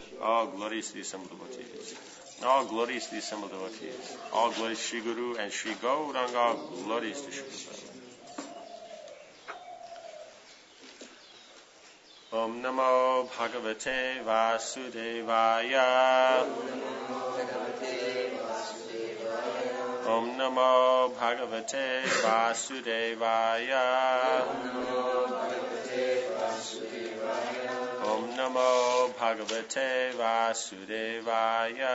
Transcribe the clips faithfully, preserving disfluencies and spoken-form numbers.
All glories to the assembled devotees. All glories to the assembled devotees. All glories to Sri Guru and Sri Gauranga. All glories to Sri Guru. Om Namo Bhagavate Vasudevaya. Om Namo Bhagavate Vasudevaya. Om Namo Bhagavate Vasudevaya.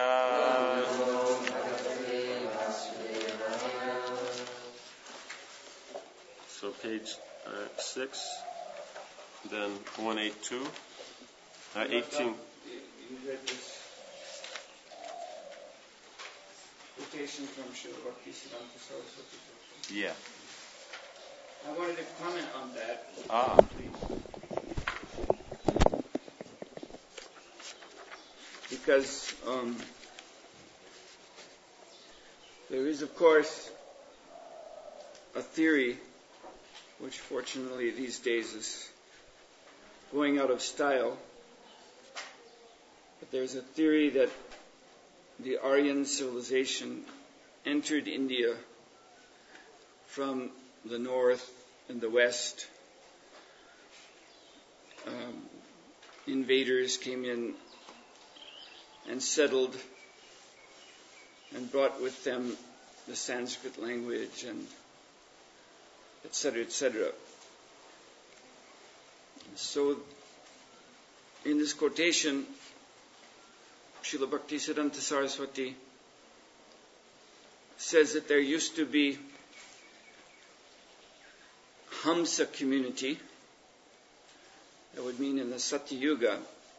So page uh, six, then one eighty-two, uh, eighteen. You read this quotation from Srila Bhaktisiddhanta Saraswati. Yeah. I wanted to comment on that. Ah, please. Because um, there is, of course, a theory, which fortunately these days is going out of style, but there's a theory that the Aryan civilization entered India from the north and the west. Um, invaders came in and settled and brought with them the Sanskrit language and et cetera, et cetera. So, in this quotation, Srila Bhaktisiddhanta Saraswati says that there used to be Hamsa community, that would mean in the Satya Yuga,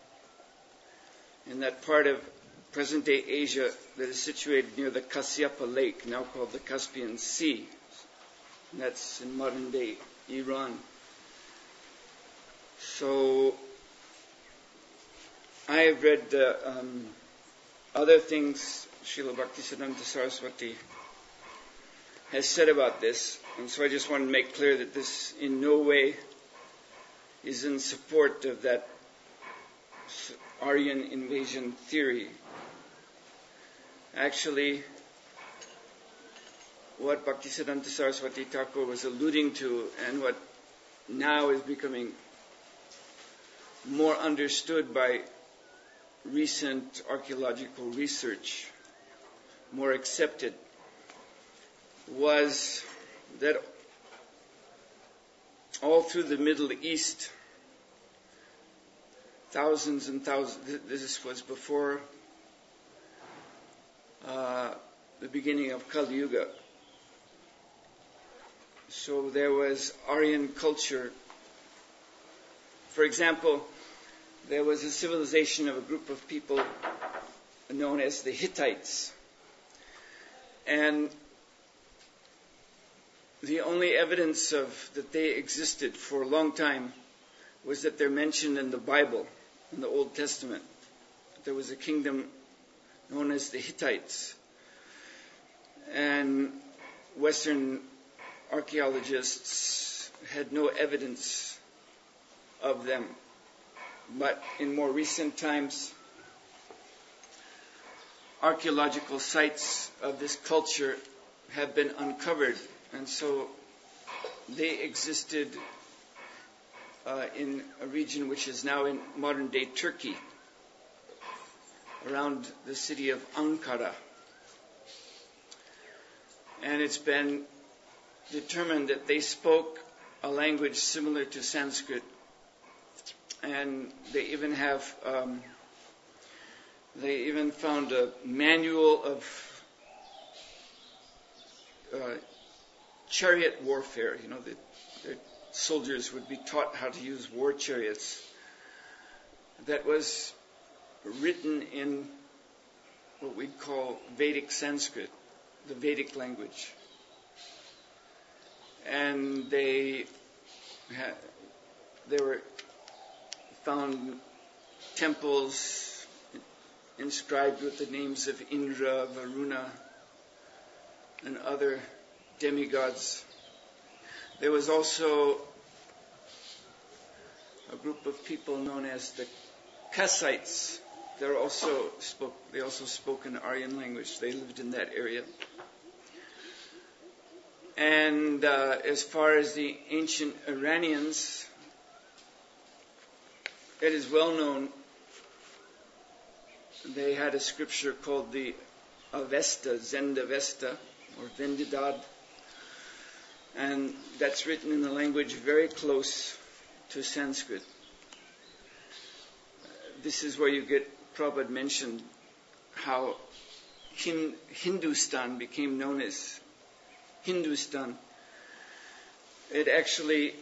in that part of present-day Asia that is situated near the Kasyapa Lake, now called the Caspian Sea. And that's in modern-day Iran. So, I have read uh, um, other things Srila Bhaktisiddhanta Saraswati has said about this, and so I just want to make clear that this in no way is in support of that Aryan invasion theory. Actually, what Bhaktisiddhanta Saraswati Thakur was alluding to, and what now is becoming more understood by recent archaeological research, more accepted, was that all through the Middle East, thousands and thousands, this was before uh, the beginning of Kali Yuga. So there was Aryan culture. For example, there was a civilization of a group of people known as the Hittites. And the only evidence of that they existed for a long time was that they're mentioned in the Bible, in the Old Testament. There was a kingdom known as the Hittites. And Western archaeologists had no evidence of them. But in more recent times, archaeological sites of this culture have been uncovered. And so they existed uh, in a region which is now in modern-day Turkey, around the city of Ankara. And it's been determined that they spoke a language similar to Sanskrit. And they even have, um, they even found a manual of uh, chariot warfare. You know, the, the soldiers would be taught how to use war chariots. That was written in what we'd call Vedic Sanskrit, the Vedic language. And they had, they were found temples inscribed with the names of Indra, Varuna, and other demigods. There was also a group of people known as the Kassites, they're also spoke, they also spoke an Aryan language. They lived in that area. And uh, as far as the ancient Iranians, it is well known they had a scripture called the Avesta, Zend-Avesta, or Vendidad, and that's written in a language very close to Sanskrit. This is where you get, Prabhupada mentioned how Hin, Hindustan became known as Hindustan. It actually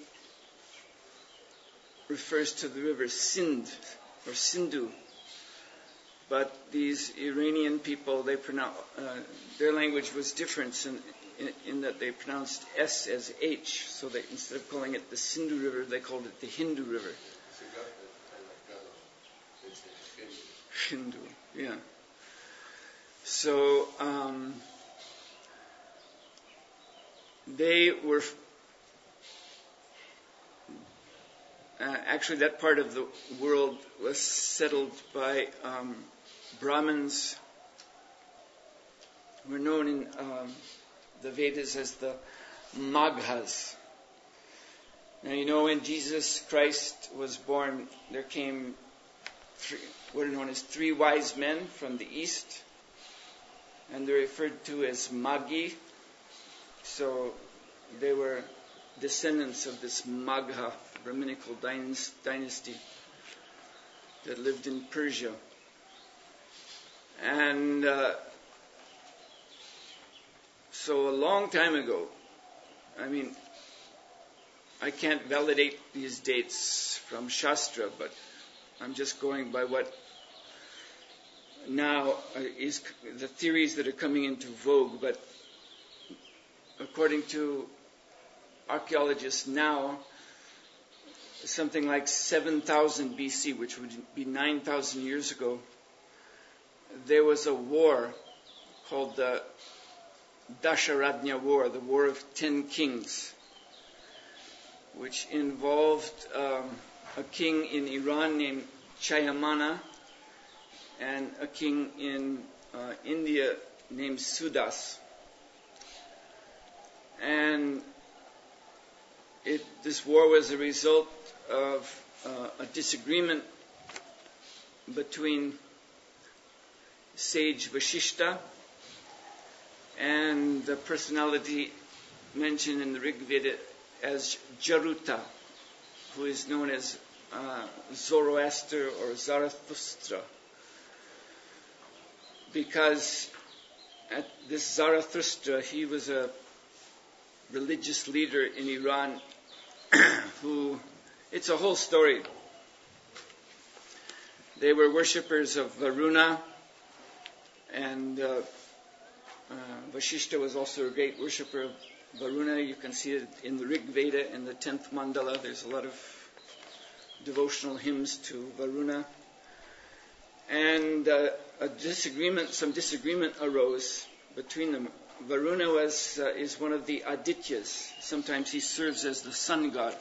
refers to the river Sindh, or Sindhu. But these Iranian people, they pronounce, uh, their language was different in, in, in that they pronounced S as H. So they, instead of calling it the Sindhu River, they called it the Hindu River. Hindu, yeah. So um, they were uh, actually that part of the world was settled by um, Brahmins, who were known in um, the Vedas as the Maghas. Now you know when Jesus Christ was born, there came three, what are known as three wise men from the east, and they're referred to as Magi. So they were descendants of this Magha Brahminical dynasty that lived in Persia. And uh, so a long time ago, I mean, I can't validate these dates from Shastra, but I'm just going by what now is the theories that are coming into vogue. But according to archaeologists now, something like seven thousand B C, which would be nine thousand years ago, there was a war called the Dasharatnya War, the War of Ten Kings, which involved um, a king in Iran named Chayamana and a king in uh, India named Sudas. And it, this war was a result of uh, a disagreement between sage Vashishta and the personality mentioned in the Rig Veda as Jaruta, who is known as uh, Zoroaster or Zarathustra. Because at this Zarathustra, he was a religious leader in Iran who, it's a whole story. They were worshippers of Varuna, and uh, uh, Vashishta was also a great worshipper of Varuna. You can see it in the Rig Veda, in the tenth mandala. There's a lot of devotional hymns to Varuna. And uh, a disagreement, some disagreement arose between them. Varuna was uh, is one of the Adityas. Sometimes he serves as the sun god.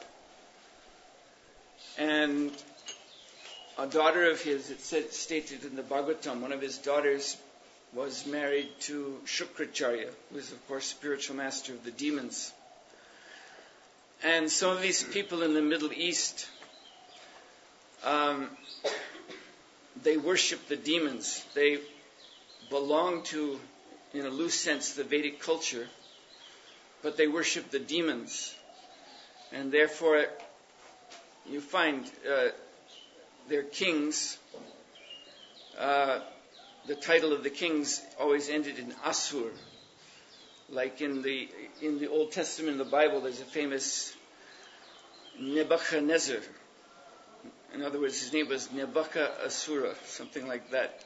And a daughter of his, it said, stated in the Bhagavatam, one of his daughters was married to Shukracharya, who is, of course, spiritual master of the demons. And some of these people in the Middle East, um, they worship the demons. They belong to, in a loose sense, the Vedic culture, but they worship the demons. And therefore, you find uh, their kings, uh, the title of the kings always ended in Asur. Like in the in the Old Testament, in the Bible, there's a famous Nebuchadnezzar. In other words, his name was Nebuchadnezzar Asura, something like that.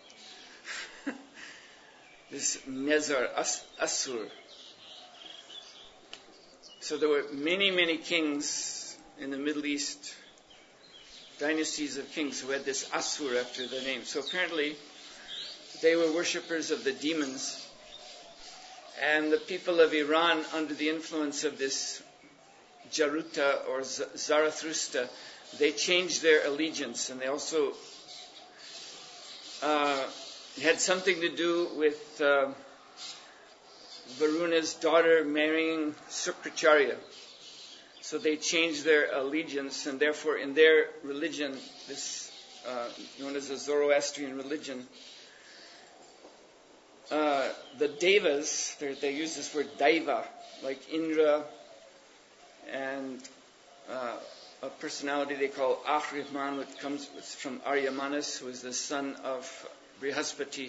This Nezar, As, Asur. So there were many, many kings in the Middle East, dynasties of kings who had this Asur after their name. So apparently, they were worshippers of the demons. And the people of Iran, under the influence of this Jaruta or Zarathustra, they changed their allegiance, and they also uh, had something to do with uh, Varuna's daughter marrying Sukracharya. So they changed their allegiance, and therefore in their religion, this uh, known as the Zoroastrian religion, uh, the Devas, they use this word Daiva, like Indra, and uh, a personality they call Ahriman, which comes from Aryamanas, who is the son of Brihaspati.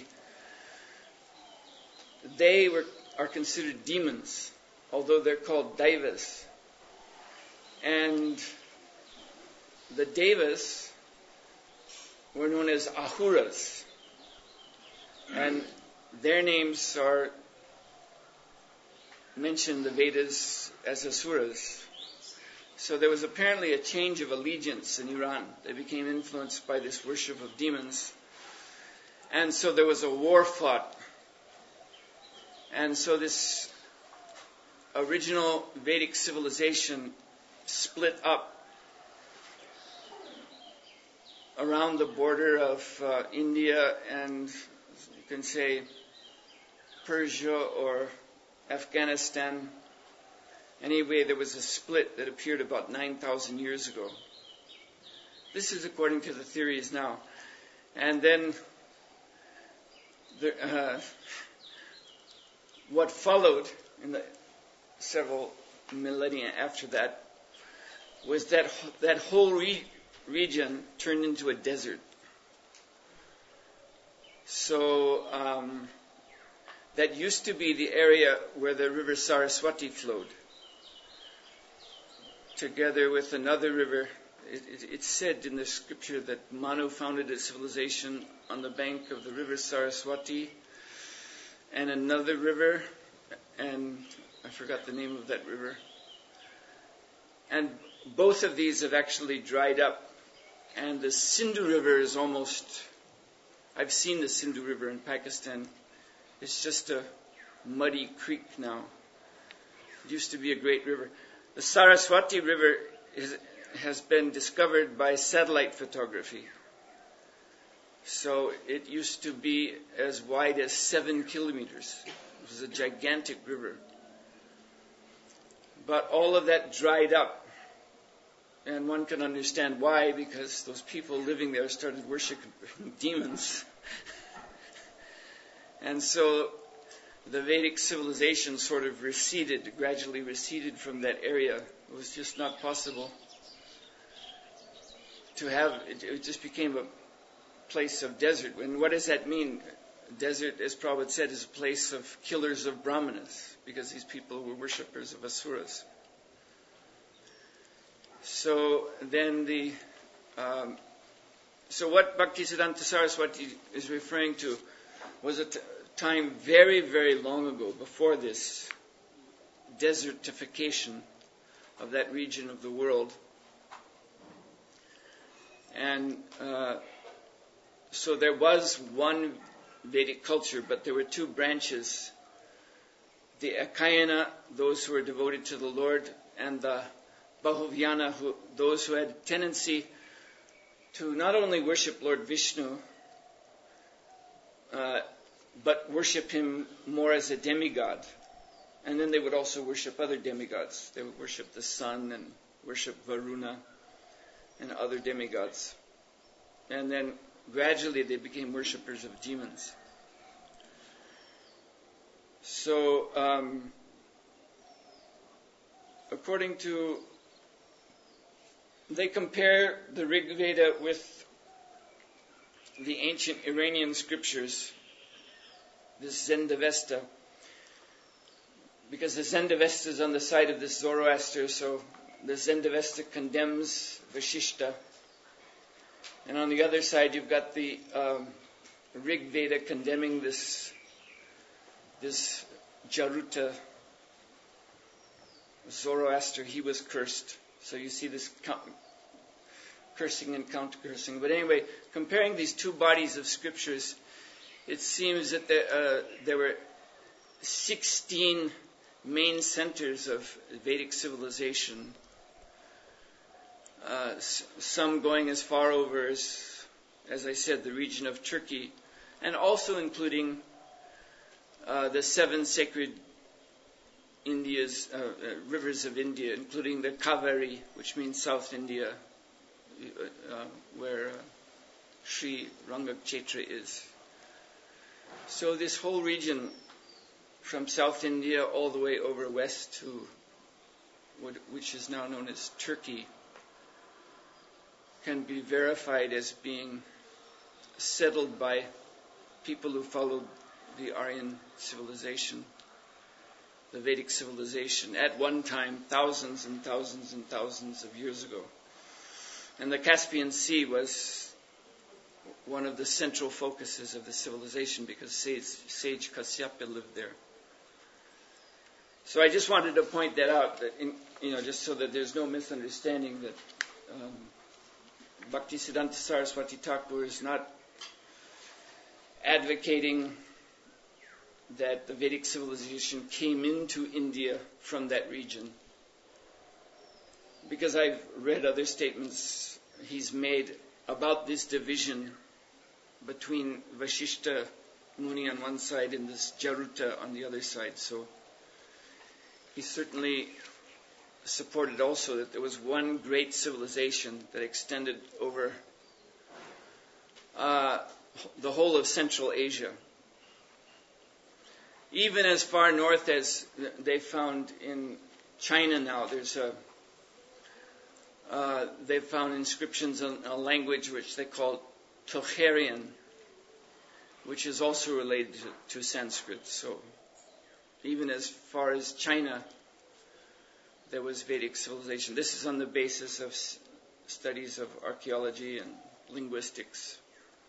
They were are considered demons, although they're called Daivas. And the Devas were known as Ahuras. And their names are mentioned in the Vedas as Asuras. So there was apparently a change of allegiance in Iran. They became influenced by this worship of demons. And so there was a war fought. And so this original Vedic civilization split up around the border of uh, India and, you can say, Persia or Afghanistan. Anyway, there was a split that appeared about nine thousand years ago. This is according to the theories now. And then the, uh, what followed in the several millennia after that was that that whole re- region turned into a desert. So um, that used to be the area where the river Saraswati flowed, together with another river. It, it, it's said in the scripture that Manu founded a civilization on the bank of the river Saraswati, and another river, and I forgot the name of that river. And both of these have actually dried up. And the Sindhu River is almost, I've seen the Sindhu River in Pakistan. It's just a muddy creek now. It used to be a great river. The Saraswati River is, has been discovered by satellite photography. So it used to be as wide as seven kilometers. It was a gigantic river. But all of that dried up. And one can understand why, because those people living there started worshiping demons. And so the Vedic civilization sort of receded, gradually receded from that area. It was just not possible to have, it, it just became a place of desert. And what does that mean? Desert, as Prabhupada said, is a place of killers of Brahmanas, because these people were worshippers of Asuras. So then the, um, so what Bhaktisiddhanta Saraswati is referring to was a t- time very, very long ago, before this desertification of that region of the world. And uh, so there was one Vedic culture, but there were two branches. The Akayana, those who were devoted to the Lord, and the Bahuvyana, who, those who had a tendency to not only worship Lord Vishnu, uh, but worship him more as a demigod. And then they would also worship other demigods. They would worship the sun and worship Varuna and other demigods. And then gradually they became worshippers of demons. So, um, according to, they compare the Rig Veda with the ancient Iranian scriptures, the Zendavesta, because the Zendavesta is on the side of this Zoroaster, so the Zendavesta condemns Vashishta. And on the other side, you've got the um, Rig Veda condemning this this Jaruta Zoroaster. He was cursed. So you see this cursing and counter-cursing. But anyway, comparing these two bodies of scriptures, it seems that there, uh, there were sixteen main centers of Vedic civilization. Uh, some going as far over as as I said, the region of Turkey, and also including uh, the seven sacred India's uh, uh, rivers of India, including the Kaveri, which means South India, uh, where uh, Sri Rangaksheta is. So this whole region, from South India all the way over west to what, which is now known as Turkey, can be verified as being settled by people who followed the Aryan civilization, the Vedic civilization, at one time, thousands and thousands and thousands of years ago. And the Caspian Sea was one of the central focuses of the civilization because sage, sage Kasyapa lived there. So I just wanted to point that out, that in, you know, just so that there's no misunderstanding that um, Bhaktisiddhanta Saraswati Thakur is not advocating that the Vedic civilization came into India from that region. Because I've read other statements he's made about this division between Vashishta Muni on one side and this Jaruta on the other side. So he certainly supported also that there was one great civilization that extended over uh, the whole of Central Asia. Even as far north as they found in China now, there's a uh, they've found inscriptions in a language which they call Tocharian, which is also related to, to Sanskrit. So even as far as China, there was Vedic civilization. This is on the basis of s- studies of archaeology and linguistics.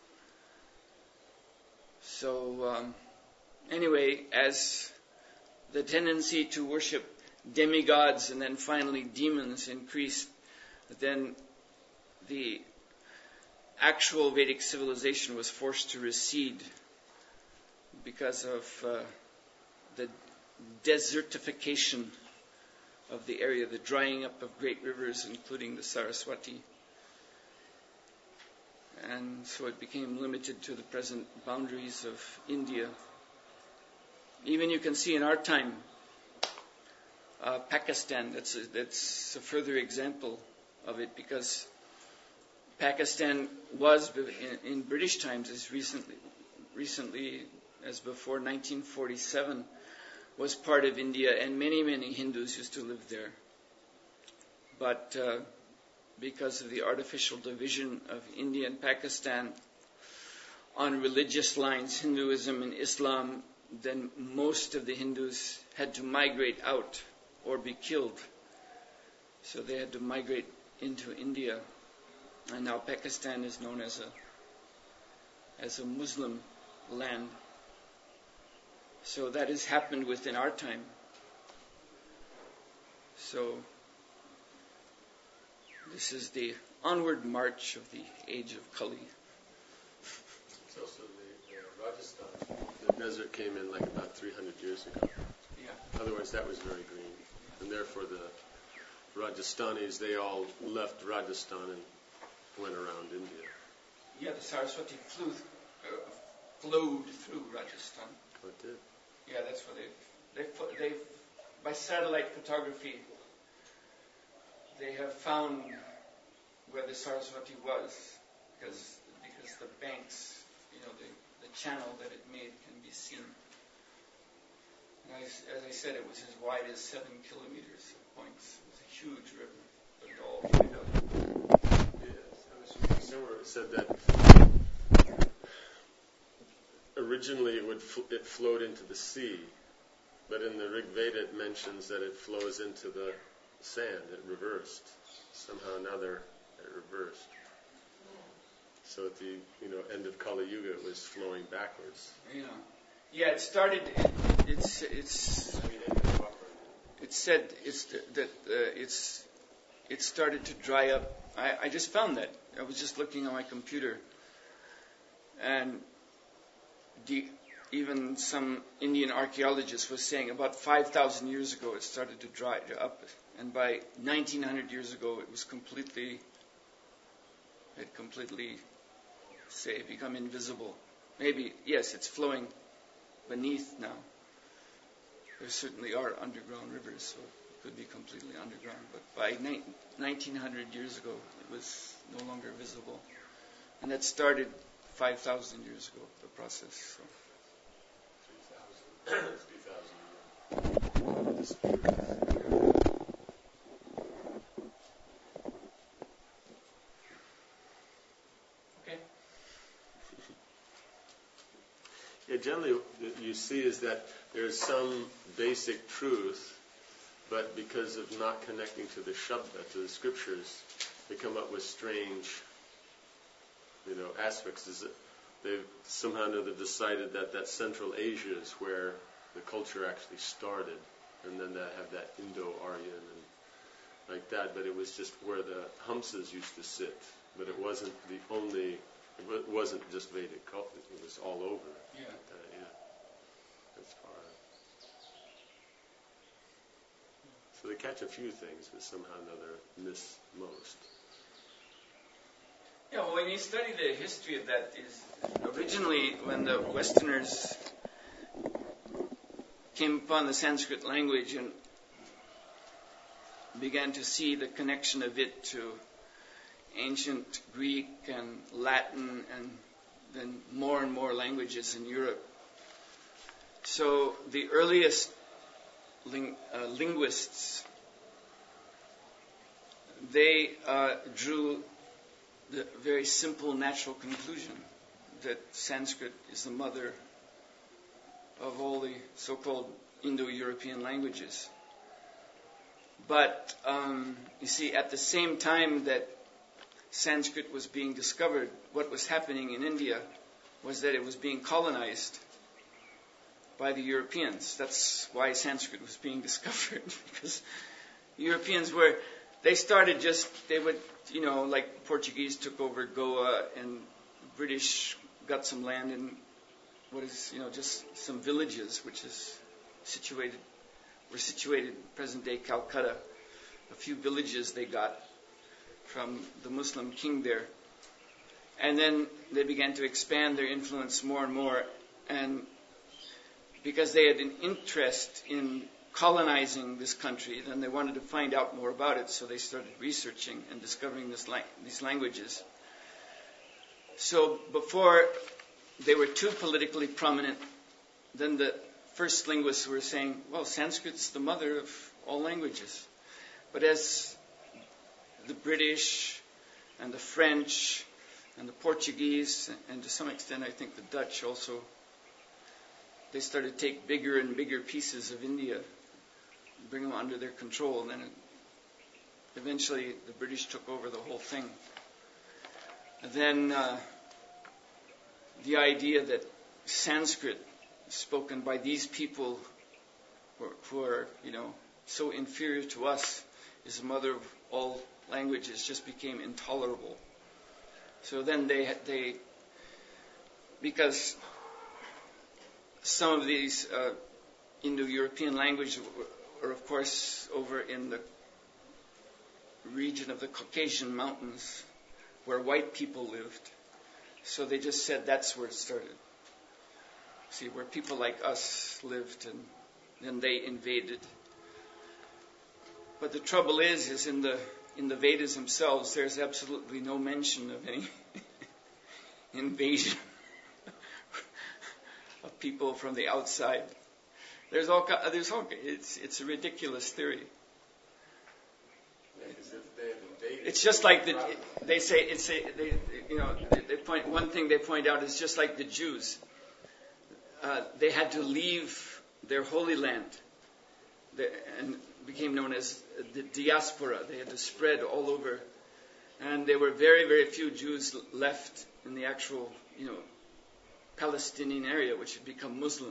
So um, anyway, as the tendency to worship demigods and then finally demons increased, then the actual Vedic civilization was forced to recede because of uh, the desertification of the area, the drying up of great rivers, including the Saraswati. And so it became limited to the present boundaries of India. Even you can see in our time, uh, Pakistan, that's a, that's a further example of it, because Pakistan was, in, in British times, as recently, recently as before nineteen forty-seven, was part of India, and many, many Hindus used to live there. But uh, because of the artificial division of India and Pakistan on religious lines, Hinduism and Islam, then most of the Hindus had to migrate out or be killed. So they had to migrate into India. And now Pakistan is known as a as a Muslim land. So that has happened within our time. So this is the onward march of the age of Kali. It's also the uh, Rajasthan. The desert came in like about three hundred years ago. Yeah. Otherwise, that was very green. And therefore, the Rajasthanis, they all left Rajasthan and went around India. Yeah, the Saraswati flew, uh, flowed through Rajasthan. Oh, it did? Yeah, that's what they they they by satellite photography they have found where the Saraswati was, because because the banks, you know, the the channel that it made can be seen. And as, as I said, it was as wide as seven kilometers of points. It was a huge river, but it all dried up. Yes, I was reading somewhere it said that originally it would fl- it flowed into the sea, but in the Rig Veda it mentions that it flows into the sand. It reversed. Somehow now they're it reversed. So at the you know end of Kali Yuga it was flowing backwards. Yeah, yeah. It started. It, it's it's. I mean, it ended up It said it's that uh, it's it started to dry up. I, I just found that. I was just looking on my computer, and the, even some Indian archaeologist was saying about five thousand years ago it started to dry up, and by nineteen hundred years ago it was completely, it completely say, become invisible. Maybe, yes, it's flowing beneath now. There certainly are underground rivers, so it could be completely underground. But by nineteen hundred years ago, it was no longer visible. And that started five thousand years ago, the process. So. three thousand. Okay. Yeah, generally, what you see is that there's some basic truth, but because of not connecting to the Shabda, to the scriptures, they come up with strange, you know, aspects. Is that they've somehow or another decided that that Central Asia is where the culture actually started, and then they have that Indo-Aryan and like that. But it was just where the Hamsas used to sit. But it wasn't the only. It wasn't just Vedic culture. It was all over. Yeah. Uh, yeah. That's far. So they catch a few things, but somehow or another miss most. Yeah, well, when you study the history of that, is originally when the Westerners came upon the Sanskrit language and began to see the connection of it to ancient Greek and Latin and then more and more languages in Europe. So the earliest ling- uh, linguists, they uh, drew the very simple natural conclusion that Sanskrit is the mother of all the so-called Indo-European languages. But um, you see, at the same time that Sanskrit was being discovered, what was happening in India was that it was being colonized by the Europeans. That's why Sanskrit was being discovered, because Europeans were, they started just, they would, you know, like Portuguese took over Goa and British got some land in what is, you know, just some villages, which is situated, were situated in present-day Calcutta. A few villages they got from the Muslim king there. And then they began to expand their influence more and more. And because they had an interest in colonizing this country, then they wanted to find out more about it, so they started researching and discovering this lang- these languages. So before they were too politically prominent, then the first linguists were saying, well, Sanskrit's the mother of all languages. But as the British and the French and the Portuguese, and to some extent I think the Dutch also, they started to take bigger and bigger pieces of India, bring them under their control, and then it, eventually the British took over the whole thing. And then uh, the idea that Sanskrit, spoken by these people who are, who are, you know, so inferior to us, is the mother of all languages, just became intolerable. So then they, they because some of these uh, Indo-European languages are, of course, over in the region of the Caucasian Mountains, where white people lived. So they just said that's where it started. See, where people like us lived, and then they invaded. But the trouble is, is in the in the Vedas themselves, there's absolutely no mention of any invasion of people from the outside. There's all there's all it's it's a ridiculous theory. It's just like the they say it's a, they you know they point one thing they point out is just like the Jews. Uh, they had to leave their holy land the, and became known as the diaspora. They had to spread all over, and there were very very few Jews left in the actual you know Palestinian area, which had become Muslim.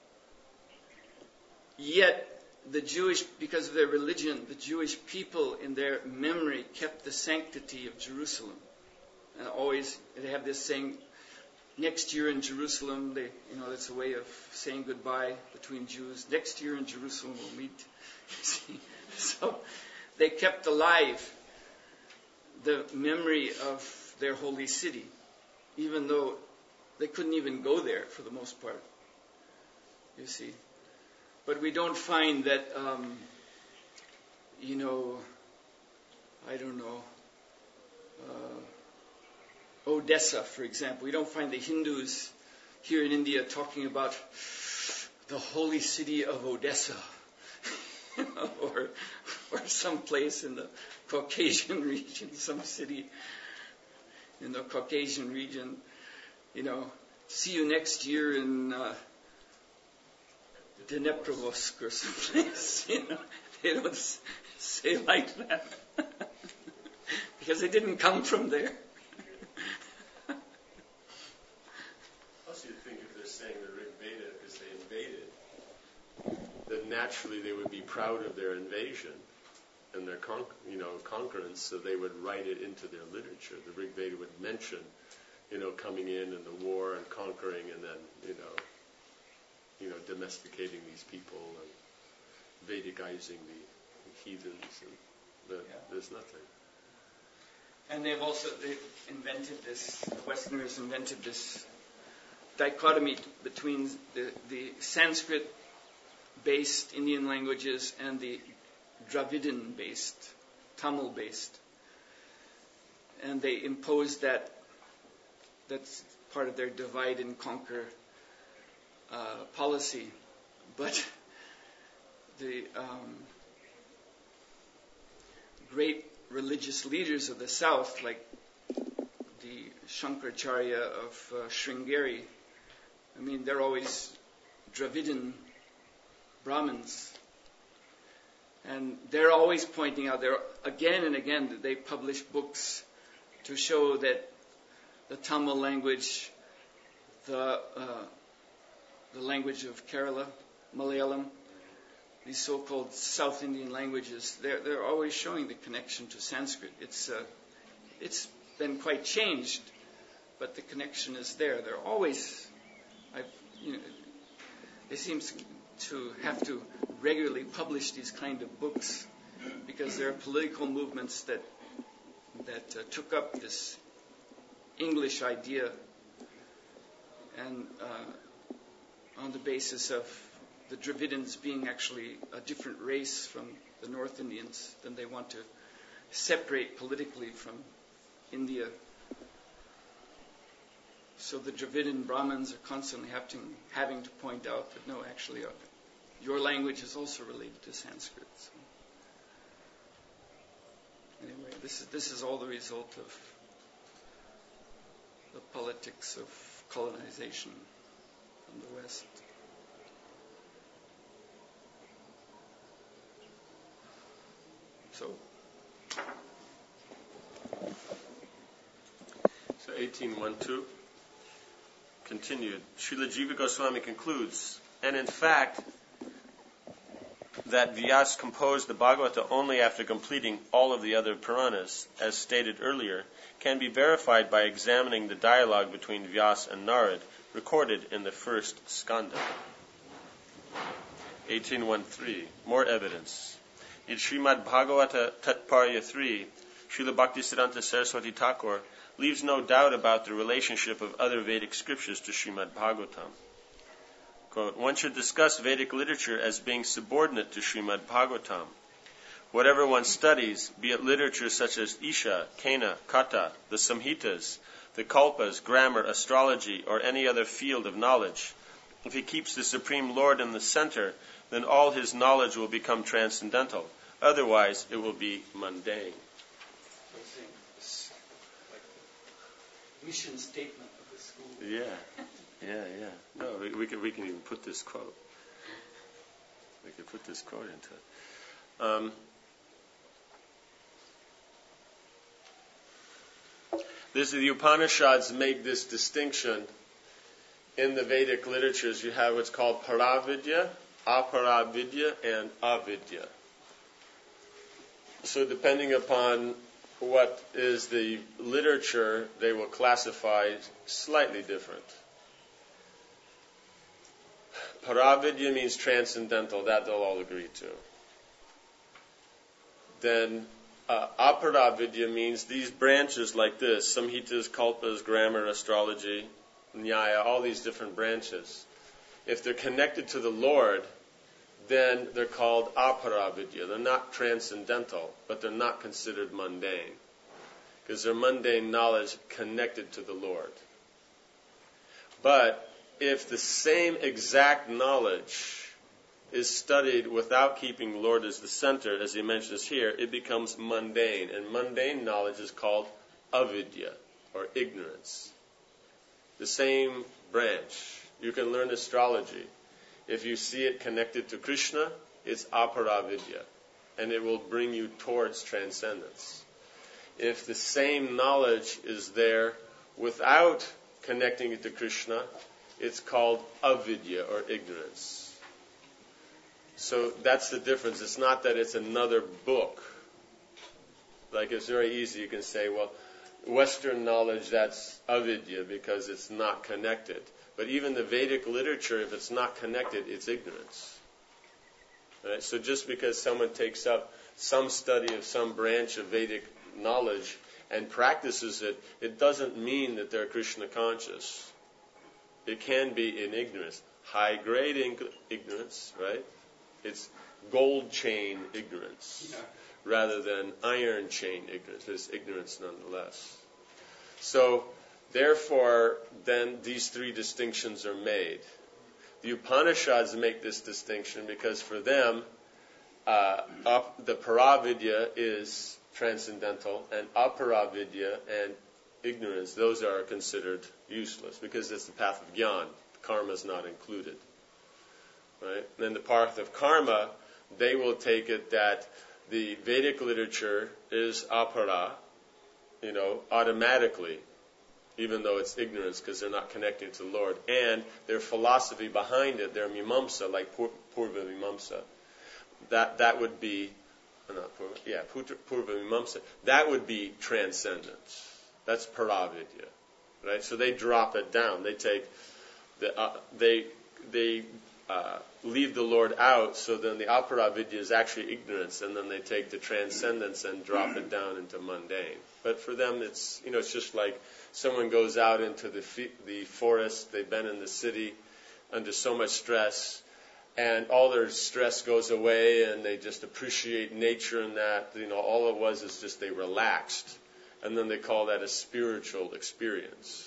Yet the Jewish, because of their religion, the Jewish people in their memory kept the sanctity of Jerusalem. And always they have this saying, next year in Jerusalem, they, you know, that's a way of saying goodbye between Jews. Next year in Jerusalem we'll meet. So they kept alive the memory of their holy city. even though they couldn't even go there for the most part, you see. But we don't find that, um, you know, I don't know, uh, Odessa, for example. We don't find the Hindus here in India talking about the holy city of Odessa, or or some place in the Caucasian region, some city in the Caucasian region. You know, see you next year in uh, Dnepropetrovsk or someplace. You know, they don't s- say like that because they didn't come from there. Also, you'd think if they're saying the Rig Veda because they invaded, then naturally they would be proud of their invasion and their con- you know conquerance, so they would write it into their literature. The Rig Veda would mention, you know, coming in and the war and conquering, and then you know, you know, domesticating these people and Vedicizing the, the heathens, and the, Yeah. there's nothing. And they've also they've invented this. The Westerners invented this dichotomy between the, the Sanskrit-based Indian languages and the Dravidian-based, Tamil-based, and they imposed that. That's part of their divide and conquer uh, policy. But the um, great religious leaders of the South, like the Shankaracharya of uh, Sringeri, I mean, they're always Dravidian Brahmins. And they're always pointing out, there again and again, that they publish books to show that the Tamil language, the uh, the language of Kerala, Malayalam, these so-called South Indian languages, they're they're always showing the connection to Sanskrit. It's uh, it's been quite changed, but the connection is there. They're always, I've, you know, they seem to have to regularly publish these kind of books because there are political movements that that uh, took up this English idea, and uh, on the basis of the Dravidians being actually a different race from the North Indians, then they want to separate politically from India. So the Dravidian Brahmins are constantly having, having to point out that no, actually, uh, your language is also related to Sanskrit. So anyway, this is this is all the result of the politics of colonization from the West. So, So eighteen twelve continued. Srila Jiva Goswami concludes, and in fact, that Vyas composed the Bhagavata only after completing all of the other Puranas, as stated earlier, can be verified by examining the dialogue between Vyas and Narad, recorded in the first skanda. eighteen thirteen. More evidence. In Srimad Bhagavata Tatparya three, Srila Bhaktisiddhanta Saraswati Thakur leaves no doubt about the relationship of other Vedic scriptures to Srimad Bhagavatam. Quote, one should discuss Vedic literature as being subordinate to Srimad Bhagavatam. Whatever one studies, be it literature such as Isha, Kena, Kata, the Samhitas, the Kalpas, grammar, astrology, or any other field of knowledge, if he keeps the Supreme Lord in the center, then all his knowledge will become transcendental. Otherwise, it will be mundane. Mission statement of the school. Yeah, yeah, yeah. No, we, we can we can even put this quote. We could put this quote into it. Um, this the Upanishads make this distinction in the Vedic literatures. You have what's called Paravidya, Aparavidya, and Avidya. So depending upon what is the literature, they will classify slightly different. Paravidya means transcendental, that they'll all agree to. Then uh, aparavidya means these branches like this, samhitas, kalpas, grammar, astrology, nyaya, all these different branches. If they're connected to the Lord, then they're called aparavidya. They're not transcendental, but they're not considered mundane, because they're mundane knowledge connected to the Lord. But if the same exact knowledge is studied without keeping the Lord as the center, as he mentions here, it becomes mundane. And mundane knowledge is called avidya, or ignorance. The same branch. You can learn astrology. If you see it connected to Krishna, it's aparavidya, and it will bring you towards transcendence. If the same knowledge is there without connecting it to Krishna, it's called avidya, or ignorance. So that's the difference. It's not that it's another book. Like, it's very easy. You can say, well, Western knowledge, that's avidya because it's not connected. But even the Vedic literature, if it's not connected, it's ignorance. Right? So just because someone takes up some study of some branch of Vedic knowledge and practices it, it doesn't mean that they're Krishna conscious. It can be in ignorance. High-grade ing- ignorance, right? It's gold chain ignorance, yeah, rather than iron chain ignorance. It's ignorance nonetheless. So, therefore, then these three distinctions are made. The Upanishads make this distinction because for them, uh, up, the paravidya is transcendental, and aparavidya and ignorance, those are considered useless because it's the path of jnana. Karma is not included. Right? And in the path of karma, they will take it that the Vedic literature is apara, you know, automatically, even though it's ignorance because they're not connected to the Lord. And their philosophy behind it, their mimamsa, like Purva Mimamsa, that, that would be, not Purva, yeah, Purva Mimamsa, that would be transcendence. That's paravidya. Right? So they drop it down. They take, the, uh, they, they, Uh, leave the Lord out, so then the aparavidya is actually ignorance, and then they take the transcendence and drop it down into mundane. But for them, it's, you know, it's just like someone goes out into the fe- the forest, they've been in the city under so much stress, and all their stress goes away, and they just appreciate nature and that, you know, all it was is just they relaxed, and then they call that a spiritual experience.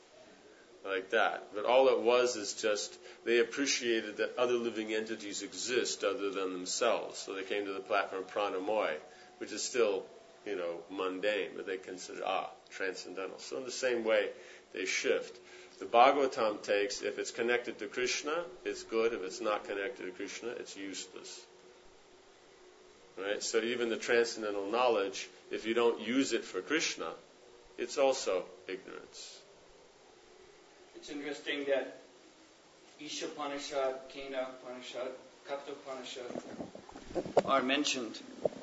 Like that. But all it was is just they appreciated that other living entities exist other than themselves. So they came to the platform Pranamoy, which is still, you know, mundane, but they consider, ah, transcendental. So in the same way, they shift. The Bhagavatam takes, if it's connected to Krishna, it's good. If it's not connected to Krishna, it's useless. Right? So even the transcendental knowledge, if you don't use it for Krishna, it's also ignorance. It's interesting that Isha Upanishad, Kena Upanishad, Katha Upanishad are mentioned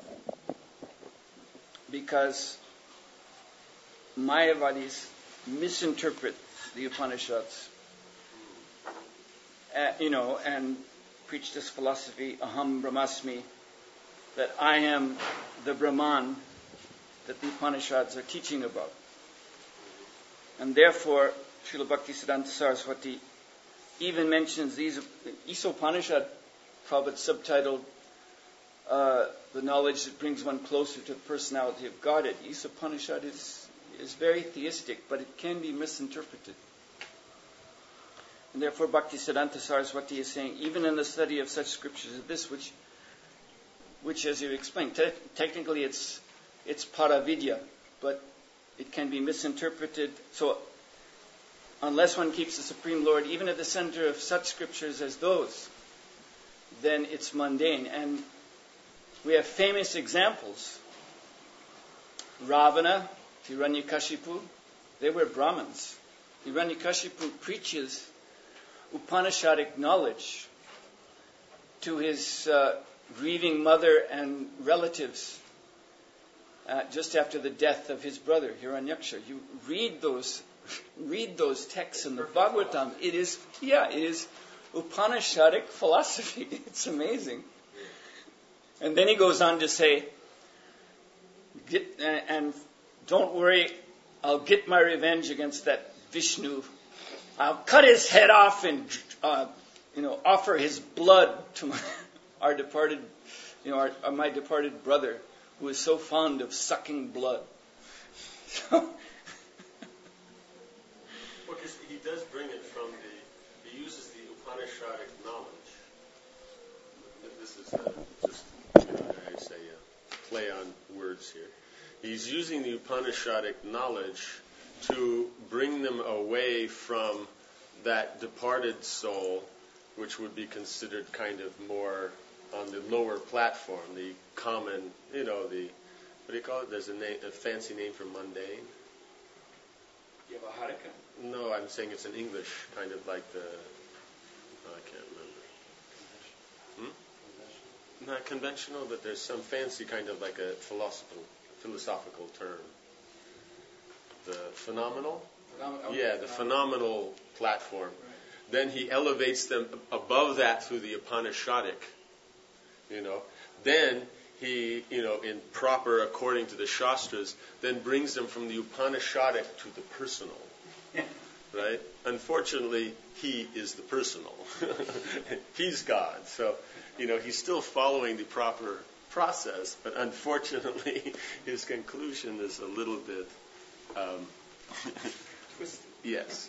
because Mayavadis misinterpret the Upanishads, uh, you know, and preach this philosophy, Aham Brahmasmi, that I am the Brahman that the Upanishads are teaching about. And therefore, Srila Bhaktisiddhanta Saraswati even mentions these, Isa Upanishad, Prabhupada subtitled, uh, the knowledge that brings one closer to the personality of Godhead. Isa Upanishad is, is very theistic, but it can be misinterpreted. And therefore Bhaktisiddhanta Saraswati is saying, even in the study of such scriptures as this, which, which as you explained, te- technically it's, it's paravidya, but it can be misinterpreted. So, unless one keeps the Supreme Lord even at the center of such scriptures as those, then it's mundane. And we have famous examples. Ravana, Hiranyakashipu, they were Brahmins. Hiranyakashipu preaches Upanishadic knowledge to his uh, grieving mother and relatives uh, just after the death of his brother, Hiranyaksha. You read those Read those texts in the Bhagavatam. It is, yeah, it is Upanishadic philosophy. It's amazing. And then he goes on to say, get and, and don't worry, I'll get my revenge against that Vishnu. I'll cut his head off and uh, you know offer his blood to my, our departed, you know, our, my departed brother who is so fond of sucking blood. So, well, because he does bring it from the, he uses the Upanishadic knowledge. This is uh, just, you know, I say a play on words here. He's using the Upanishadic knowledge to bring them away from that departed soul, which would be considered kind of more on the lower platform, the common, you know, the, what do you call it? There's a, name, a fancy name for mundane. Vyavaharika? No, I'm saying it's in English, kind of like the, oh, I can't remember. Hmm? Not conventional, but there's some fancy kind of like a philosophical, philosophical term. The phenomenal? Phenomenal. Yeah, the phenomenal platform. Right. Then he elevates them above that through the Upanishadic, you know. Then he, you know, in proper, according to the Shastras, then brings them from the Upanishadic to the personal. Right? Unfortunately, he is the personal. He's God. So, you know, he's still following the proper process, but unfortunately, his conclusion is a little bit, um, yes.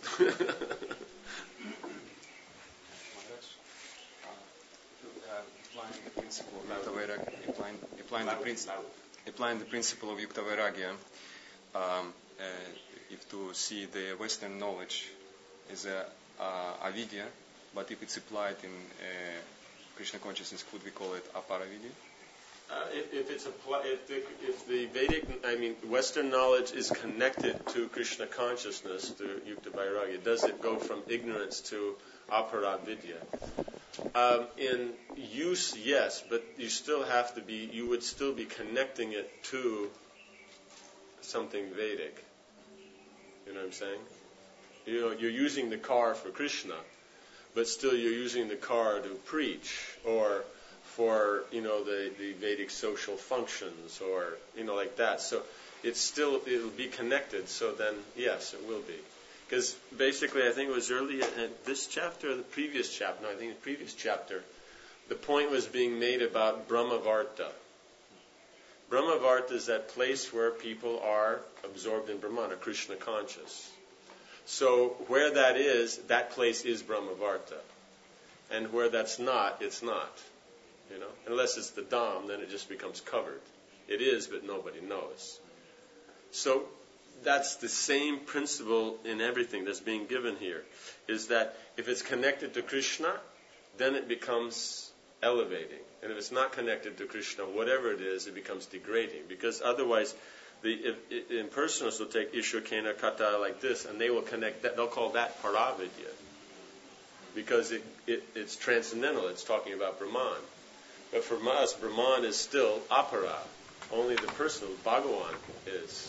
Applying the principle of Yukta Vairagya, applying, applying, the, princi- applying the principle of Yukta Vairagya, um, uh, if to see the Western knowledge as a uh, avidya, but if it's applied in uh, Krishna consciousness, could we call it aparavidya? Uh, if, if it's apply, if the, if the Vedic, I mean, Western knowledge is connected to Krishna consciousness through Yukta Vairagya, does it go from ignorance to aparavidya? Um, in use, yes, but you still have to be, you would still be connecting it to something Vedic. You know what I'm saying? You know, you're using the car for Krishna, but still you're using the car to preach, or for, you know, the, the Vedic social functions, or, you know, like that. So it's still, it'll be connected, so then, yes, it will be. Because basically, I think it was earlier in this chapter or the previous chapter, no, I think the previous chapter, the point was being made about Brahmavarta. Brahmavarta is that place where people are absorbed in Brahman, or Krishna conscious. So where that is, that place is Brahmavarta. And where that's not, it's not. You know, unless it's the Dham, then it just becomes covered. It is, but nobody knows. So that's the same principle in everything that's being given here, is that if it's connected to Krishna, then it becomes elevating. And if it's not connected to Krishna, whatever it is, it becomes degrading. Because otherwise, the if, if, impersonalists will take Ishwakena Kata like this, and they will connect that, they'll call that Paravidya. Because it, it, it's transcendental, it's talking about Brahman. But for us, Brahman is still apara. Only the personal, Bhagavan, is.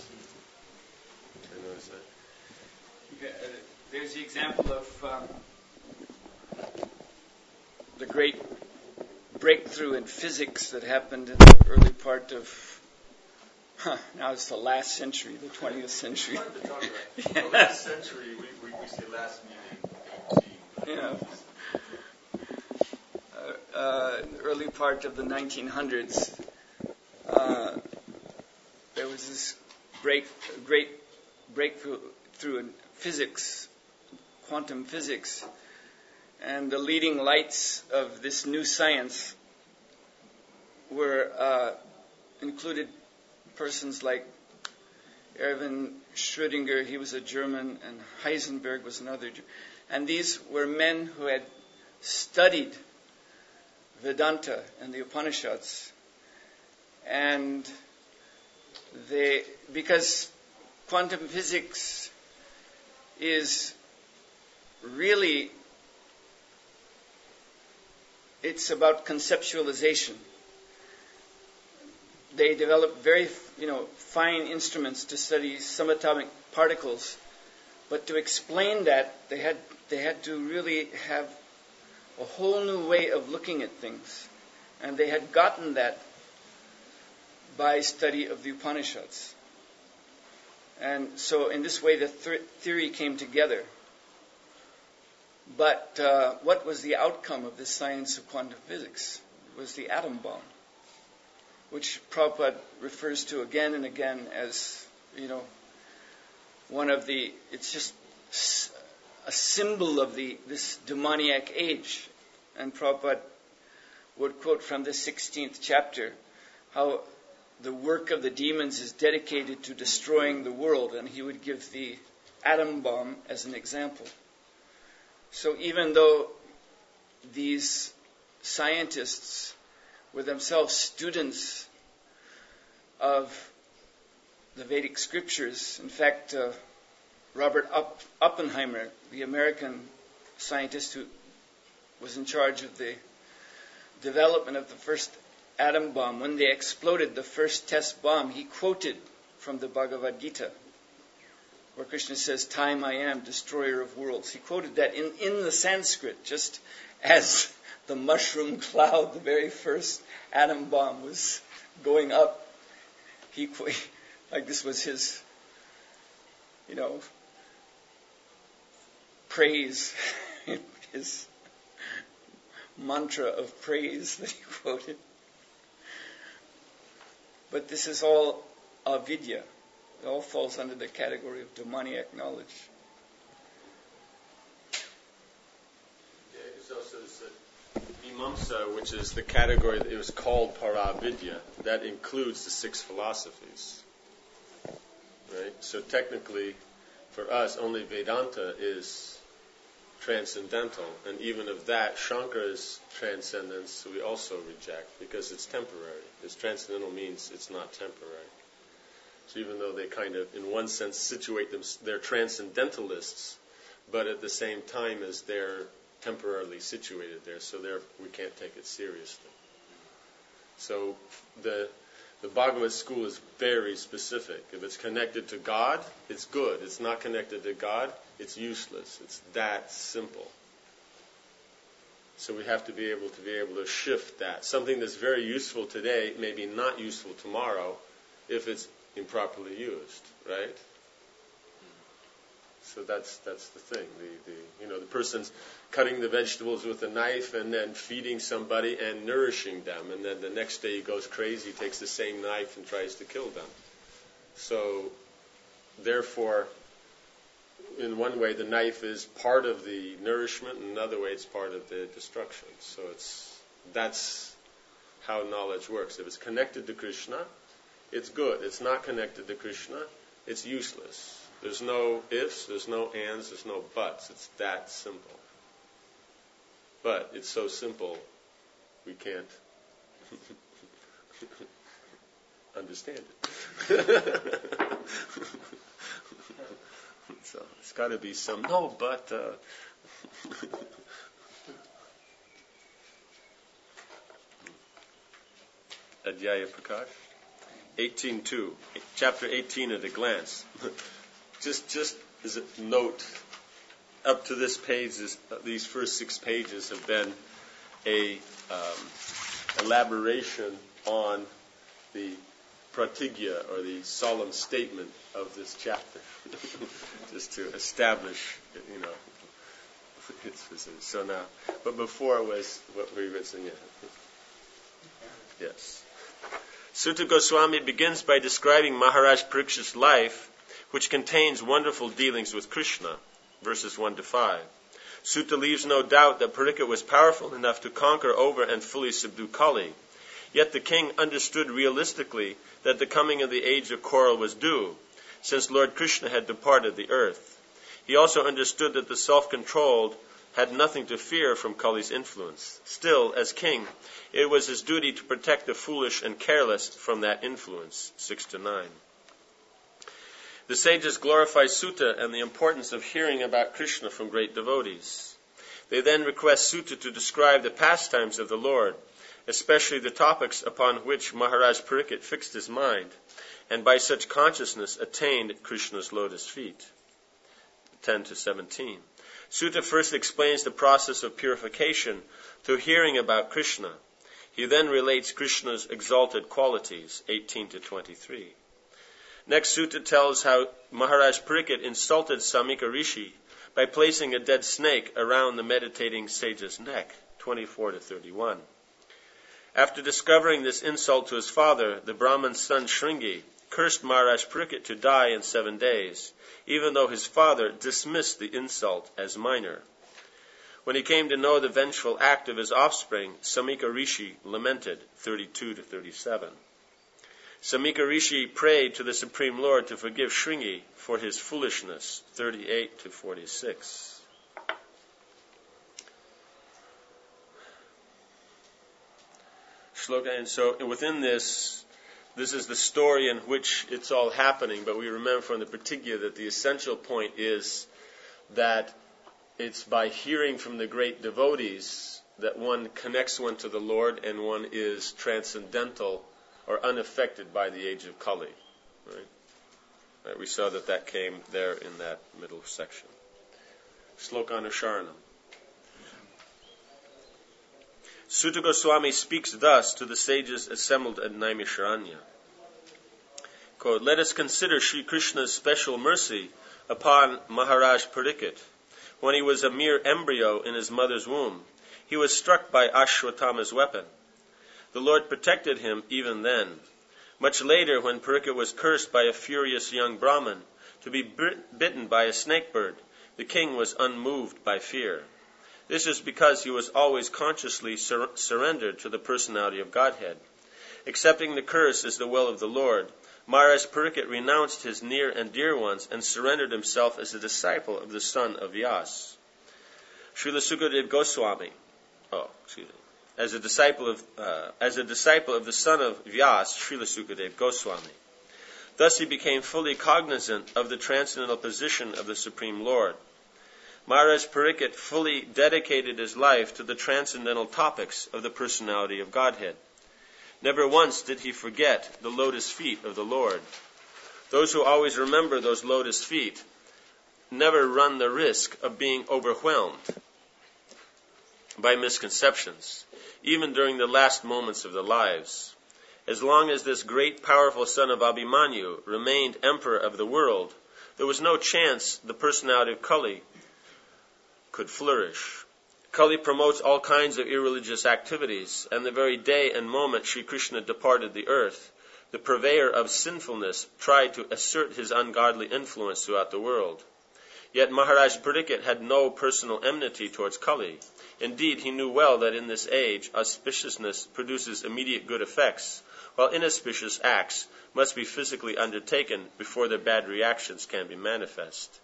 You know what I'm saying? Okay, uh, there's the example of um, the great breakthrough in physics that happened in the early part of, huh, now it's the last century, the twentieth century. It's hard to talk about. Yeah. The last century, we, we, we say last meeting. Yeah. Uh, uh, early part of the nineteen hundreds, uh, there was this break, great breakthrough through in physics, quantum physics, and the leading lights of this new science were uh, included persons like Erwin Schrödinger, he was a German, and Heisenberg was another. And these were men who had studied Vedanta and the Upanishads. And they, because quantum physics is really, it's about conceptualization. They developed very, you know, fine instruments to study subatomic particles, but to explain that, they had they had to really have a whole new way of looking at things, and they had gotten that by study of the Upanishads. And so in this way the th- theory came together. But uh, what was the outcome of this science of quantum physics? It was the atom bomb, which Prabhupada refers to again and again as, you know, one of the, it's just a symbol of the this demoniac age. And Prabhupada would quote from the sixteenth chapter how the work of the demons is dedicated to destroying the world, and he would give the atom bomb as an example. So even though these scientists were themselves students of the Vedic scriptures, in fact, uh, Robert Upp- Oppenheimer, the American scientist who was in charge of the development of the first atom bomb, when they exploded the first test bomb, he quoted from the Bhagavad Gita, where Krishna says, "Time I am, destroyer of worlds." He quoted that in, in the Sanskrit, just as the mushroom cloud, the very first atom bomb, was going up. He, like this was his, you know, praise, his mantra of praise that he quoted. But this is all avidya. It all falls under the category of demoniac knowledge. Yeah, it's also this, uh, Mimamsa, which is the category that it was called Paravidya, that includes the six philosophies. Right? So technically, for us, only Vedanta is transcendental, and even of that, Shankara's transcendence we also reject because it's temporary. Because transcendental means it's not temporary. So even though they kind of, in one sense, situate them, they're transcendentalists, but at the same time as they're temporarily situated there, so they're, we can't take it seriously. So the the Bhagavad school is very specific. If it's connected to God, it's good. It's not connected to God, it's useless. It's that simple. So we have to be able to be able to shift that. Something that's very useful today may be not useful tomorrow if it's improperly used, right? So that's that's the thing. The, the you know the person's cutting the vegetables with a knife and then feeding somebody and nourishing them, and then the next day he goes crazy, takes the same knife and tries to kill them. So therefore, in one way, the knife is part of the nourishment, in another way, it's part of the destruction. So it's that's how knowledge works. If it's connected to Krishna, it's good. It's not connected to Krishna, it's useless. There's no ifs, there's no ands, there's no buts. It's that simple. But it's so simple, we can't understand it. So it's got to be some, no, but... Uh, Adhyaya Prakash, eighteen two, chapter eighteen at a glance. just, just as a note, up to this page, this, uh, these first six pages have been a um, elaboration on the pratigya, or the solemn statement of this chapter, just to establish, you know, its position. So now, but before was what we were saying. Yes. Sutta Goswami begins by describing Maharaj Parikshit's life, which contains wonderful dealings with Krishna, verses one to five. Sutta leaves no doubt that Parikshit was powerful enough to conquer over and fully subdue Kali. Yet the king understood realistically that the coming of the age of coral was due, since Lord Krishna had departed the earth. He also understood that the self-controlled had nothing to fear from Kali's influence. Still, as king, it was his duty to protect the foolish and careless from that influence, six to nine. The sages glorify Sutta and the importance of hearing about Krishna from great devotees. They then request Sutta to describe the pastimes of the Lord, especially the topics upon which Maharaj Parikshit fixed his mind, and by such consciousness attained Krishna's lotus feet. ten to seventeen. Sutta first explains the process of purification through hearing about Krishna. He then relates Krishna's exalted qualities, eighteen to twenty-three. Next sutta tells how Maharaj Parikshit insulted Samika Rishi by placing a dead snake around the meditating sage's neck, twenty-four to thirty-one. After discovering this insult to his father, the Brahman's son Shringi cursed Maharaj Parikshit to die in seven days, even though his father dismissed the insult as minor. When he came to know the vengeful act of his offspring, Samika Rishi lamented, thirty-two to thirty-seven. Samika Rishi prayed to the Supreme Lord to forgive Shringi for his foolishness, thirty-eight to forty-six. Shloka, and so within this, this is the story in which it's all happening, but we remember from the Pratigya that the essential point is that it's by hearing from the great devotees that one connects one to the Lord and one is transcendental or unaffected by the age of Kali. Right? Right, we saw that that came there in that middle section. Slokanusharanam. Sutta Goswami speaks thus to the sages assembled at Naimisharanya. Quote, let us consider Sri Krishna's special mercy upon Maharaj Parikshit. When he was a mere embryo in his mother's womb, he was struck by Ashwatthama's weapon. The Lord protected him even then. Much later, when Parikshit was cursed by a furious young Brahmin to be bitten by a snake bird, the king was unmoved by fear. This is because he was always consciously sur- surrendered to the personality of Godhead. Accepting the curse as the will of the Lord, Maharaj Parikshit renounced his near and dear ones and surrendered himself as a disciple of the son of Vyas. Srila Sukadeva Goswami, oh, excuse me, as a disciple of uh, as a disciple of the son of Vyas, Srila Sukadeva Goswami. Thus he became fully cognizant of the transcendental position of the Supreme Lord. Maharaj Parikshit fully dedicated his life to the transcendental topics of the personality of Godhead. Never once did he forget the lotus feet of the Lord. Those who always remember those lotus feet never run the risk of being overwhelmed by misconceptions, even during the last moments of their lives. As long as this great powerful son of Abhimanyu remained emperor of the world, there was no chance the personality of Kali could flourish. Kali promotes all kinds of irreligious activities, and the very day and moment Sri Krishna departed the earth, the purveyor of sinfulness tried to assert his ungodly influence throughout the world. Yet Maharaj Parikshit had no personal enmity towards Kali. Indeed, he knew well that in this age, auspiciousness produces immediate good effects, while inauspicious acts must be physically undertaken before their bad reactions can be manifest.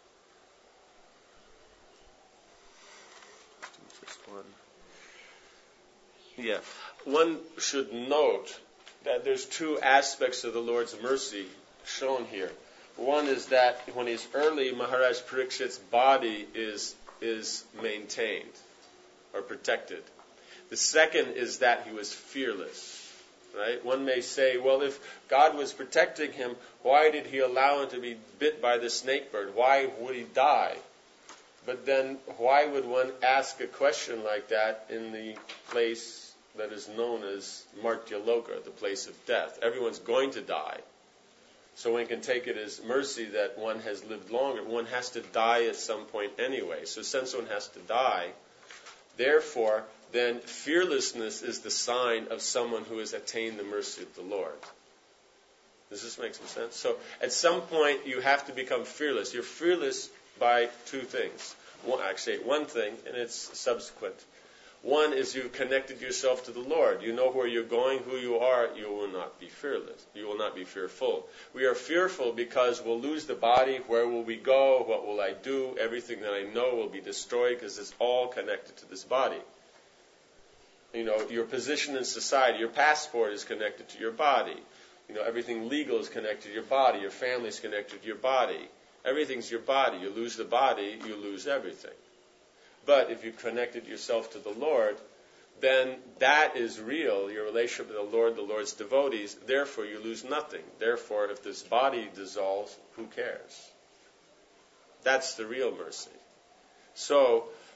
Yeah. One should note that there's two aspects of the Lord's mercy shown here. One is that when he's early, Maharaj Parikshit's body is is maintained or protected. The second is that he was fearless. Right? One may say, well, if God was protecting him, why did he allow him to be bit by the snake bird? Why would he die? But then why would one ask a question like that in the place that is known as Martyaloka, the place of death? Everyone's going to die. So one can take it as mercy that one has lived longer. One has to die at some point anyway. So since one has to die, therefore, then fearlessness is the sign of someone who has attained the mercy of the Lord. Does this make some sense? So at some point you have to become fearless. You're fearless by two things. One, actually, one thing, and it's subsequent. One is you've connected yourself to the Lord. You know where you're going, who you are. You will not be fearless. You will not be fearful. We are fearful because we'll lose the body. Where will we go? What will I do? Everything that I know will be destroyed because it's all connected to this body. You know, your position in society, your passport is connected to your body. You know, everything legal is connected to your body. Your family is connected to your body. Everything's your body. You lose the body, you lose everything. But if you've connected yourself to the Lord, then that is real, your relationship with the Lord, the Lord's devotees. Therefore, you lose nothing. Therefore, if this body dissolves, who cares? That's the real mercy. So,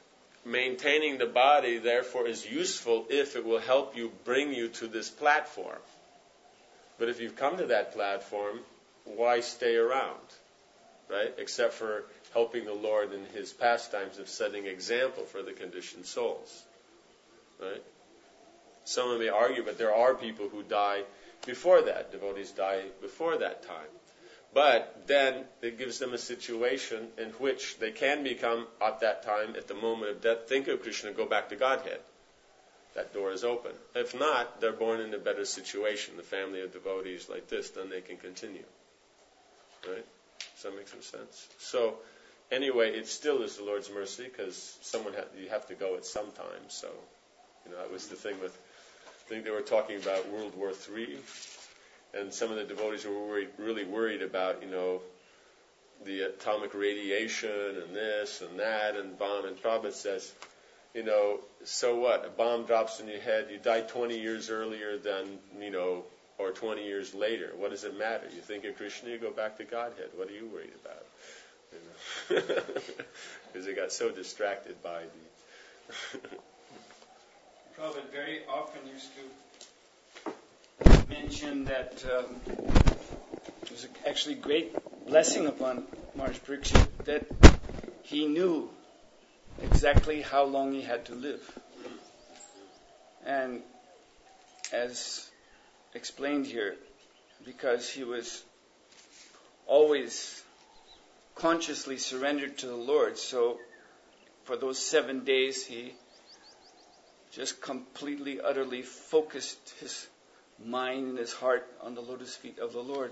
maintaining the body, therefore, is useful if it will help you, bring you to this platform. But if you've come to that platform, why stay around, right? Except for helping the Lord in His pastimes of setting example for the conditioned souls, right? Someone may argue, but there are people who die before that. Devotees die before that time. But then it gives them a situation in which they can become, at that time, at the moment of death, think of Krishna, go back to Godhead. That door is open. If not, they're born in a better situation, the family of devotees like this, then they can continue. Right? Does that make some sense? So, anyway, it still is the Lord's mercy, because someone ha- you have to go at some time. So, you know, that was the thing with, I think they were talking about World War Three, and some of the devotees were worried, really worried about, you know, the atomic radiation and this and that and bomb. And Prabhupada says, you know, so what? A bomb drops on your head. You die twenty years earlier than, you know, or twenty years later. What does it matter? You think of Krishna, you go back to Godhead. What are you worried about? Because you know? They got so distracted by the... Prabhupada very often used to mention that um, it was actually great blessing upon Maharaj Parikshit that he knew exactly how long he had to live. And as explained here, because he was always consciously surrendered to the Lord, so for those seven days he just completely, utterly focused his mind and his heart on the lotus feet of the Lord.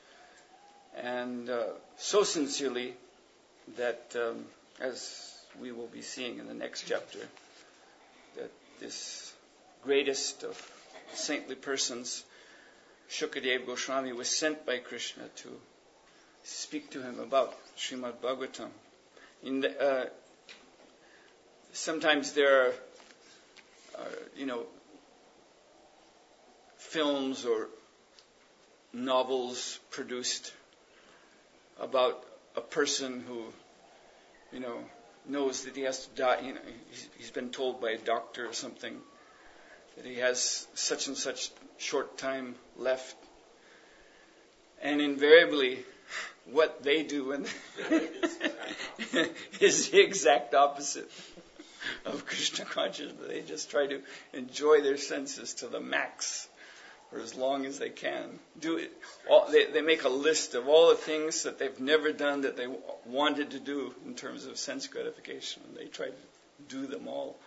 And uh, so sincerely that, um, as we will be seeing in the next chapter, that this greatest of saintly persons, Shukadeva Goswami, was sent by Krishna to speak to him about Srimad Bhagavatam. In the, uh, sometimes there are, are, you know, films or novels produced about a person who, you know, knows that he has to die. You know, he's, he's been told by a doctor or something that he has such and such short time left. And invariably, what they do and is the exact opposite of Krishna consciousness. They just try to enjoy their senses to the max for as long as they can. Do it. All, they, they make a list of all the things that they've never done that they wanted to do in terms of sense gratification, and they try to do them all.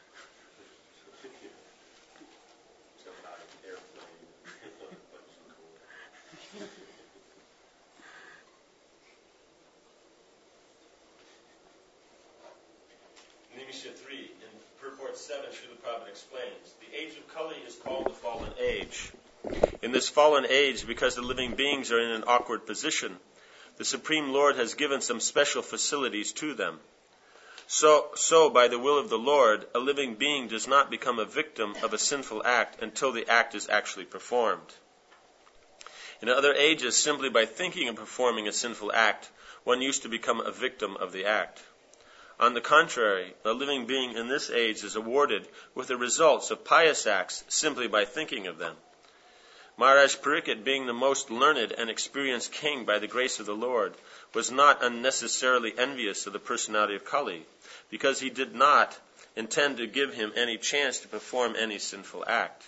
Nimisha three, in purport seven, Srila Prabhupada explains, the age of Kali is called the fallen age. In this fallen age, because the living beings are in an awkward position, the Supreme Lord has given some special facilities to them. So, so, by the will of the Lord, a living being does not become a victim of a sinful act until the act is actually performed. In other ages, simply by thinking of performing a sinful act, one used to become a victim of the act. On the contrary, a living being in this age is awarded with the results of pious acts simply by thinking of them. Maharaj Parikshit, being the most learned and experienced king by the grace of the Lord, was not unnecessarily envious of the personality of Kali, because he did not intend to give him any chance to perform any sinful act.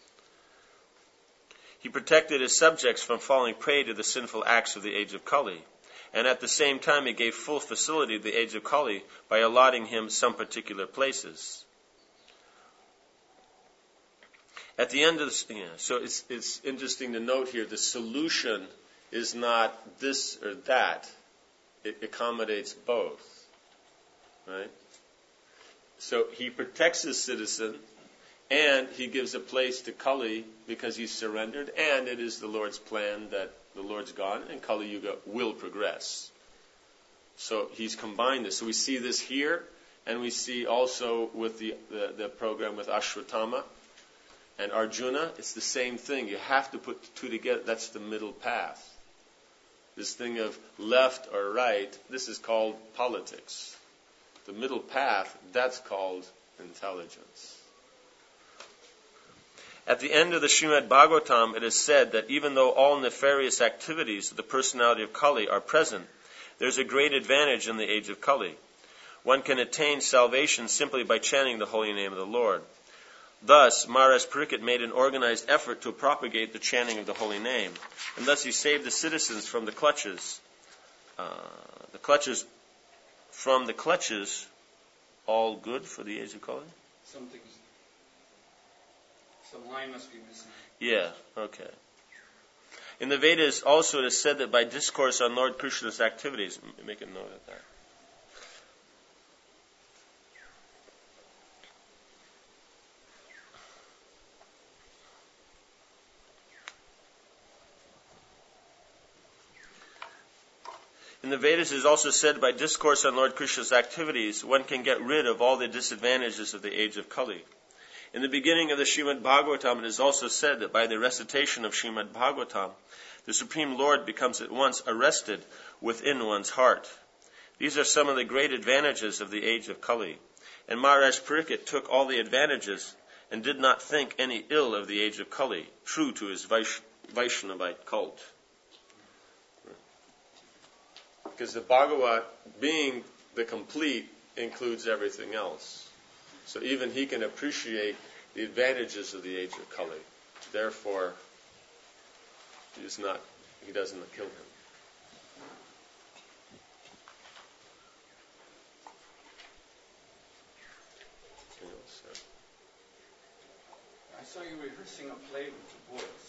He protected his subjects from falling prey to the sinful acts of the age of Kali, and at the same time he gave full facility to the age of Kali by allotting him some particular places. At the end of this, yeah, so it's it's interesting to note here, the solution is not this or that. It accommodates both, right? So he protects his citizen, and he gives a place to Kali because he's surrendered, and it is the Lord's plan that the Lord's gone, and Kali Yuga will progress. So he's combined this. So we see this here, and we see also with the, the, the program with Ashwatthama and Arjuna, it's the same thing. You have to put the two together. That's the middle path. This thing of left or right, this is called politics. the middle path, that's called intelligence. At the end of the Srimad Bhagavatam, it is said that even though all nefarious activities of the personality of Kali are present, there is a great advantage in the age of Kali. One can attain salvation simply by chanting the holy name of the Lord. Thus, Maharaj Pariksit made an organized effort to propagate the chanting of the holy name, and thus he saved the citizens from the clutches. Uh, the clutches, from the clutches, all good for the age of Kali? Something. Some line must be missing. Yeah, okay. In the Vedas, also it is said that by discourse on Lord Krishna's activities, make a note of that. In the Vedas, it is also said by discourse on Lord Krishna's activities, one can get rid of all the disadvantages of the age of Kali. In the beginning of the Srimad Bhagavatam, it is also said that by the recitation of Srimad Bhagavatam, the Supreme Lord becomes at once arrested within one's heart. These are some of the great advantages of the age of Kali. And Maharaj Pariksit took all the advantages and did not think any ill of the age of Kali, true to his Vaish- Vaishnavite cult. Because the Bhagavat, being the complete, includes everything else. So even he can appreciate the advantages of the age of Kali. Therefore, he is not, he doesn't kill him. I saw you rehearsing a play with the boys.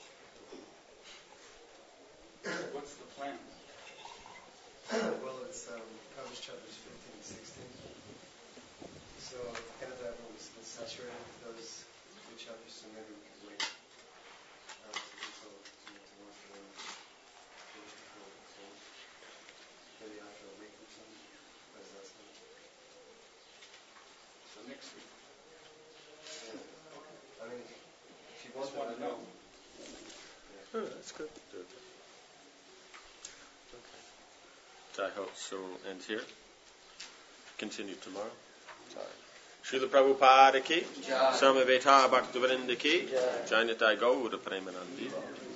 What's the plan? Well, it's um, published chapters fifteen and sixteen. So kind of that one was saturated with those two chapters, so maybe we could wait um, until tomorrow for them finish before we close. Maybe after a week or something. How does that sound? So next week. Yeah. Okay. I mean, if you Just want want to to know. Yeah. Oh, that's good. Do it. Okay. So I hope so we'll end here. Continue tomorrow. Sorry. Srila Prabhupada ki, Samaveta Bhaktivinoda ki, Jayanatai Gaura Premanandi.